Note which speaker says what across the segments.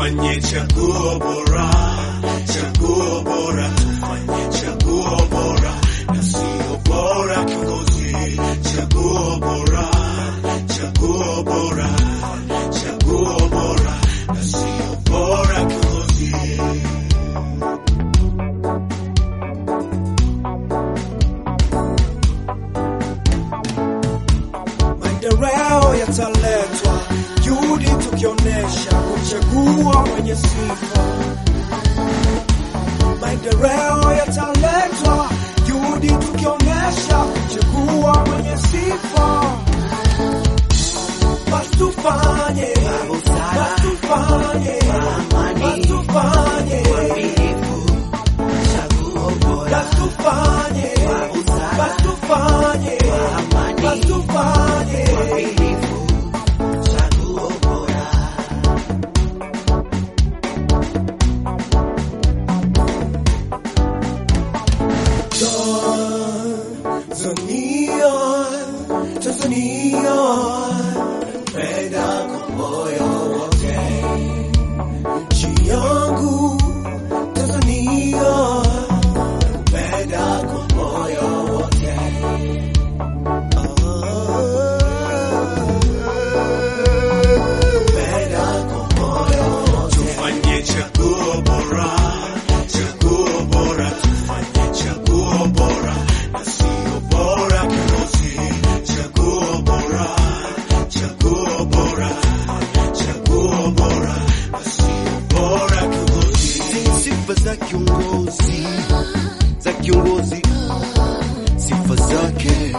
Speaker 1: tufanye chaguo bora, chaguo bora, tufanye chaguo bora, na sio bora kiongozi. Chaguo bora, chaguo bora, chaguo bora, na sio bora kiongozi. Maendeleo yataletwa, juhudi tukionesha kuchagua mwenye sifa. Maendeleo yataletwa, juhudi tukionesha kuchagua mwenye sifa. Basi tufanye, basi tufanye, basi tufanye, chaguo bora. Basi tufanye, basi tufanye, basi tufanye, chaguo bora. Tanzania, Tanzania, penda kwa moyo wote. Nchi yangu Tanzania, penda kwa moyo wote. Penda kwa moyo wote. Tufanye chaguo bora, chaguo bora, tufanye chaguo bora, na sio bora kiongozi. Chaguo bora, chaguo bora, chaguo bora, na sio bora kiongozi.
Speaker 2: Sifa za kiongozi, za kiongozi, sifa zake.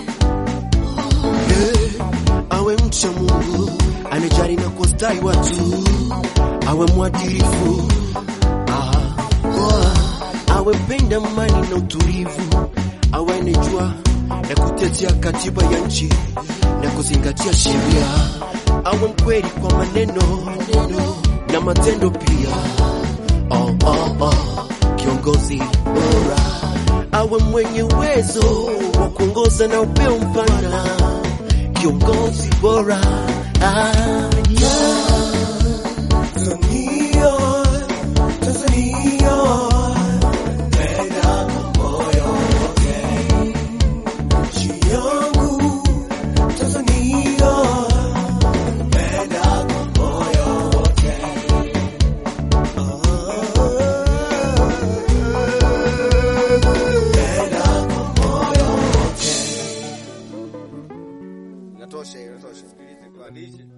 Speaker 2: Awe mcha Mungu, anejali na kustahi watu, awe mwadilifu, awe mpenda amani na utulivu, awe anejua na kutetea katiba ya nchi na kuzingatia sheria, awe mkweli kwa maneno na matendo pia. Kiongozi bora, awe mwenye uwezo wa kuongoza na upeo mpana. Kiongozi bora,
Speaker 1: Tanzania, Tanzania, penda kwa moyo wote. Nchi yangu Tanzania, penda kwa moyo wote. Penda kwa moyo wote.
Speaker 2: inatosha. Sikilize kwa